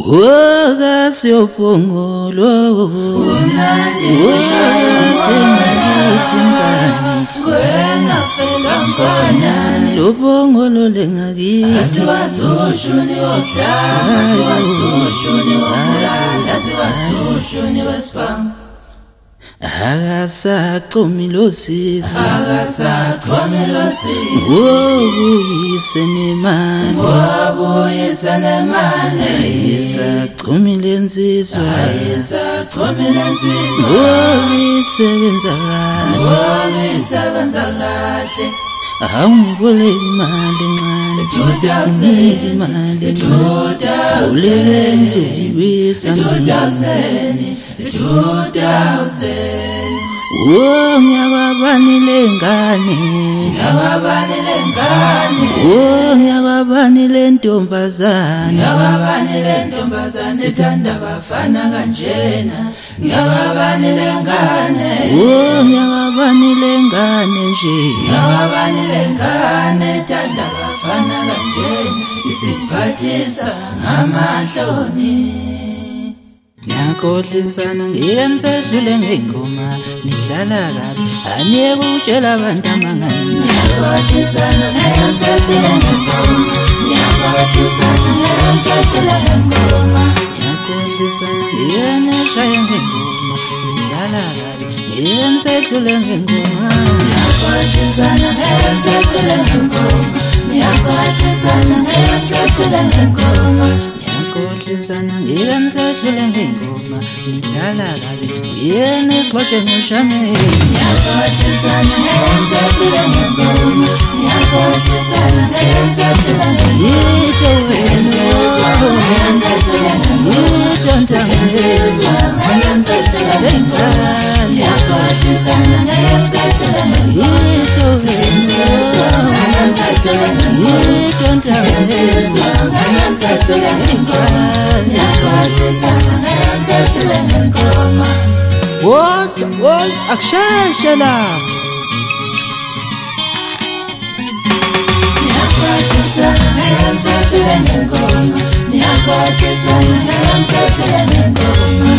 Woza siyopongolo Woza sengakithi mngani Kwena fela mkhona Lopongolo lengakithi Asiwazushuni wohlanga Asiwazushuni wokulala Asiwazushuni wesibhamu Akasaqomi lo sisi Akasaqomi lo sisi Wobuyise nemali Wobuyise nemali Ayisaqomi lensizwa Ayisaqomi lensizwa Wobisebenza kahle Wobisebenza kahle Awungiboleki imali encane 2000 imali 2000 ulele ngizobuyisa 2000 Oh ngiyabani lengane Ngiyabani lengane Oh ngiyabani lentombazane Ngiyabani lentombazane ethanda abafana kanjena Ngiyabani lengane Oh ngiyabani lengane nje Ngiyabani lengane ethanda abafana kanjena isiphathisa ngamahloni Ngiyakhohlisana ngiyenzehlule ngengoma nidlala kabi aniyeke ukutshela abantu amangani Ngiyakhohlisana ngiyenzehlule ngengoma Ngiyakhohlisana ngiyenzehlule ngengoma Ngiyakhohlisana ngiyeneshaya ngengoma nidlala kabi ngiyenzehlule ngengoma Ngiyakhohlisana ngiyenzehlule ngengoma Ngiyakhohlisana ngiyenzehlule ngengoma Ngiyakhohlisana ngiyenzehlule ngengoma nidlala kabi ngiyene xoxe ngoshameni Ngiyakhohlisana ngiyenzehlule ngengoma Ngiyakhohlisana ngiyenzehlule ngengoma Yitsho was akshasha lapho Ngiyakhohlisana ngiyenzehlule ngengoma Ngiyakhohlisana ngiyenzehlule ngengoma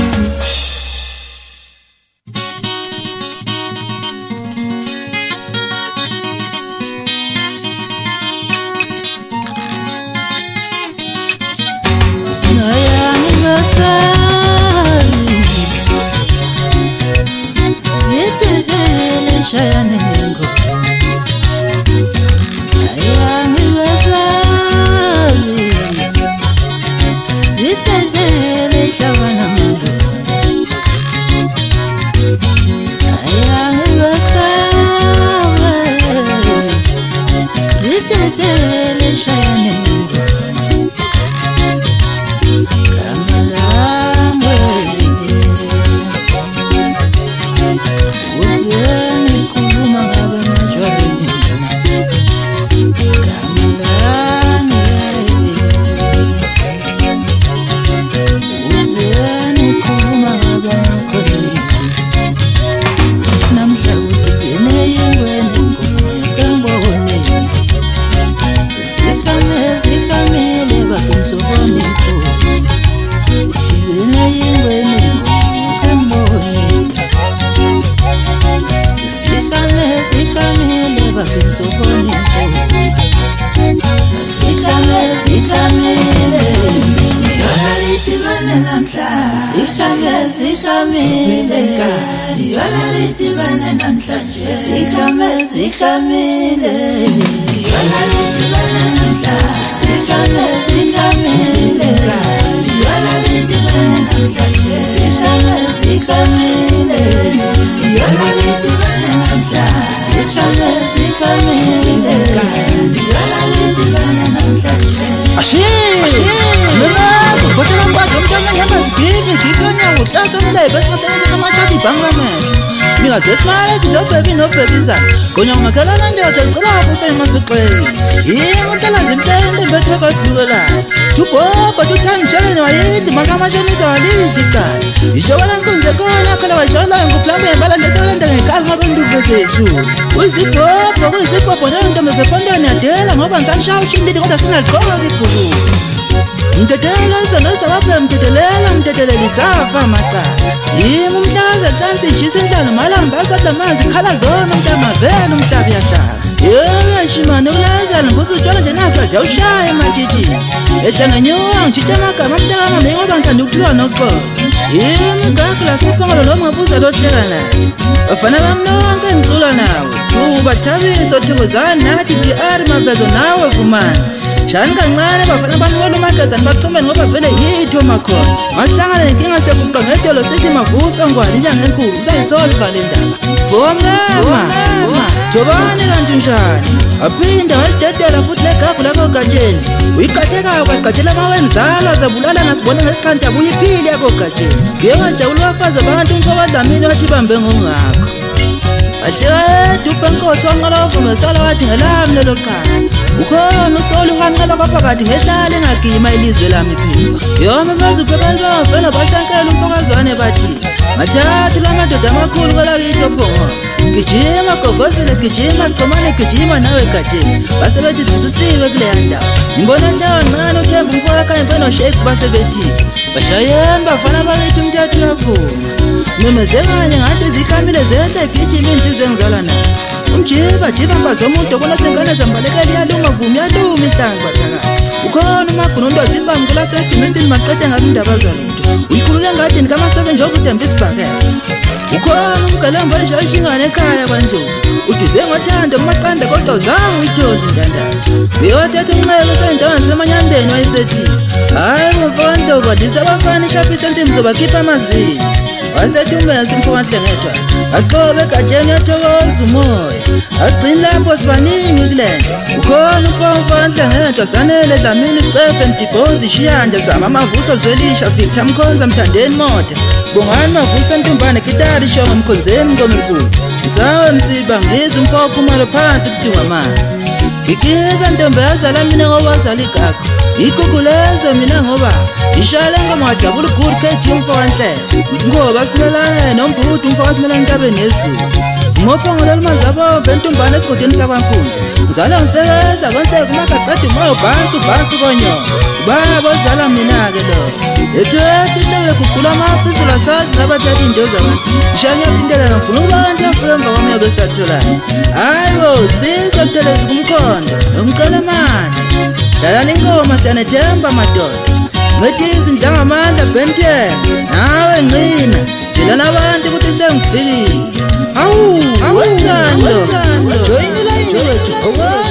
Ngiyazesimala sidobhebi nobhebizana Gonya ngakalana ndoda ngicela ukusema siqheli Yimo mhlanje mhlanje mbethe kodlula Tubhoba tuthangishelene wayidli makamashonisa walidli icala Ijobala nkunze khona phela wajola nguplambe bala ndetholanda ngekali ngabantu zethu Uyisibhobo kuyisibhobo nento mesepondweni yadela ngoba ngisashaya ushindile kodwa sinaliqoka ibhulu Ndedela izona zabaphe safa mata yimi umhlaza hlansi ishisa enhlalo malamba asada amanzi khala zona umntamavela umhlabi yahlala yeshimane ukulazana mbuzo utshwala nje napha ziyawushaya matitini ehlanganyuwa ngitshitsha amagama amntakama mengoba ngithanda ukuhlwa noxolo yimi gagla sophongolo lo ngabuza lohleka naye bafana bamnonke ngicula nawe ubathabiso thokozani nathi DR mavezo nawe vumani shani kancane bafana banwela umagazana bachumene ngoba vele yitho makhona mahlangana nenkinga sekuqa ngedolo sithi mavuso ngwani inyanga enkulu usayisolva le ndaba vomema jobani kanti njani aphinda wayidedela futhi legagu lakho gatsheni uyiqathekayo kwayiqathela amawenzala zabulala nasibone ngesiqanta buyiphile yakho gatsheni ngiyengajabula abafazi abantu umfokodlamini wathi bambe ngongakho ahleka upenkosi wanqala uvumesala wathi ngelami lelo qala ukhona usoli wanqala kwaphakathi ngehlala engagima ilizwe lami phimba yoma baziphe abantu bavela bashankela umfokazwane bathi mathathu lamadoda amakhulu kwelakithi ophongo gijima gogozile gijima xhomane gijima nawe gatsheni basebethi sibusisiwe kuleya ndawo ngimbona hlawa ncane uthemba umfowakanye benoshakes basebethi bashayeni bafana bakithi umthetho uyavuma memezekanye ngathi zikhamile zehle gijima insizwe engizalwa nazo umjiba mbazomuntu obona sengane zambalekela iyaluma vumi yaluma ihlangu bathakazi ukhona umagunundo zimbambi kulasejimitini maqede ngabi indaba zalutho uyikhulule ngadini kama-7 nje okuthemba isibhakela ukhona umgalembo enjayishingane ekhaya kwanjeni udize ngothando kumaqanda kodwa zange uyitholi intandane uyothetha umnqeko sendawana semanyandeni wayesethi hayi mfowandlovu adise abafana ishaphi sentimi zobakhipha amazinyo wasethi umenzi umfokanhlengethwa aqobe egatsheni uyathokoza umoya agcini lapho sibaningi kulento ukhona umfokanhlengethwa sanele dlamini isicefe mdibhonzi ishiyanja zama amavuso zwelisha Victor Mkhonza mthandeni mota bongani mavuso ntumbane gitari shongo mkhonzeni ngomezulu usawe msiba ngiza umfo phumalo phansi kudinga amanzi ngikiza ntombi yazala mina ngowazala igakho igugulezo mina ngoba ishale ngoma wajabula good kethi umfokanhle ngoba simelane nombhuti umfokanhle entabeni yezulu ngophongolo lumazabo bentumbane esigodini sakwankundla ngizala ngisekeza konseke kumagaqedi moyo bhansi konyo baba ozala mina-ke lo ethu esihlele kugula amafizula sazi nabathatha into zabantu ngishanyaphindela ngifuna ukuba abantu afike emva kwami yobe satholana hayi bo sizwe mthelezi kumkhondo nomqalemane dlalani ingoma siyanethemba madoda ncedisa indlangamandla benten nawe ngqina tshela nabantu ukuthi sengifikile hawu wenzani lo joyinela yini wethu